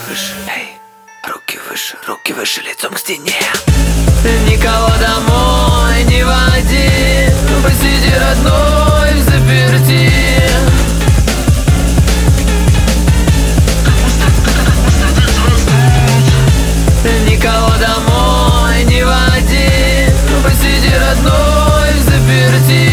руки выше, лицом к стене. Никого домой не води, посиди, родной, в заперти. Никого домой не води, посиди, родной, в заперти.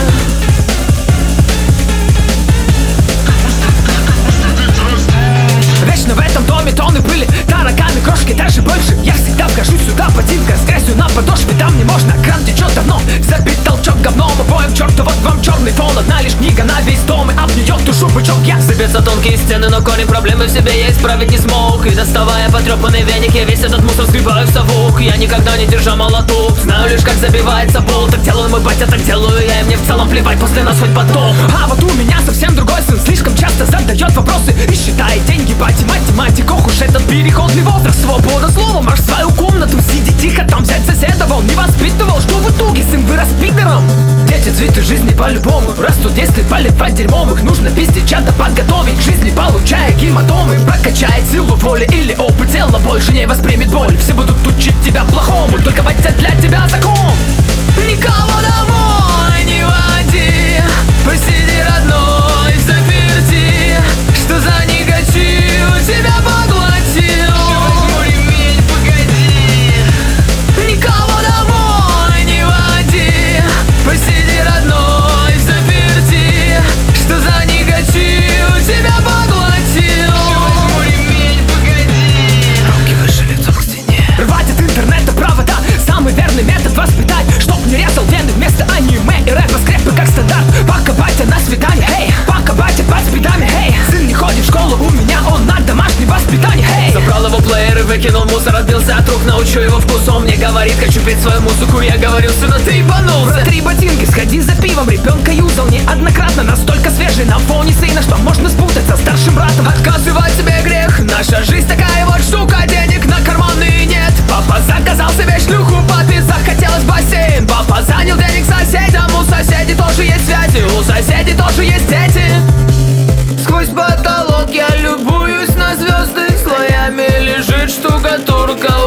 Вечно в этом доме тонны пыли, тараканы, крошки, даже больше. Я всегда вхожу сюда, ботинка с грязью на подошве. Там не можно, кран течет давно, забит толчок говном обоим. Черту, вот вам черный фон, одна лишь книга на весь дом, и об нее душу бычок я. Сыпятся тонкие стены, но корень проблемы в себе я исправить не смог. И доставая потрепанный веник, я весь этот мусор сгребаю в совок. Я никогда не держал молоток, знаю лишь как забивается болт. Так делаю мой батя, так делаю я, и мне в целом плевать, после нас хоть потом. А вот у меня совсем другой сын, слишком часто задает вопросы и считает деньги по математику. Ох уж этот переходный возраст, свобода слова. Можешь в свою комнату, сиди тихо, там взять соседа. Он не воспитывал, что в итоге сын вырос пидором. Дети цветы жизни по-любому растут, если поливать дерьмом. Их нужно пиздить, чадо подготовить к жизни, получая гематомы. Прокачает силу воли или опыт, тело больше не воспримет боль. Все будут учить тебя плохому, только батя для тебя закон. Никого домой не води, посиди, родной, в заперти. Что за негатив тебя поглотил? Возьму ремень, погоди. Никого домой не води, посиди, родной, в заперти. Что за негатив тебя поглотил? Возьму ремень, погоди. Руки выше, лицом к стене. Рвать от интернета провода, самый верный метод воспитать. Чтоб не резал вены вместо аниме и рэпа, скрепы как стандарт. Пока батя на свидании, эй, пока батя под спидами, эй. Сын не ходит в школу, у меня он на домашнем воспитании, эй. Забрал его плеер и выкинул мусор, отбился от рук, научу его вкусу. Он мне говорит, хочу петь свою музыку. Я говорю, сына, ты ебанулся. Протри ботинки, сходи за пивом, ребенка юзал неоднократно. Настолько свежий на фоне сына, что можно спутать со старшим братом. Отказывать себе грех, наша жизнь такая вот штука. Денег на карманы нет. Папа заказал себе шлюху, папе захотелось бассейн. Папа занял денег соседям, у соседей тоже есть связи, у соседей тоже есть дети. Сквозь потолок я любуюсь на звезды, слоями лежит штукатурка.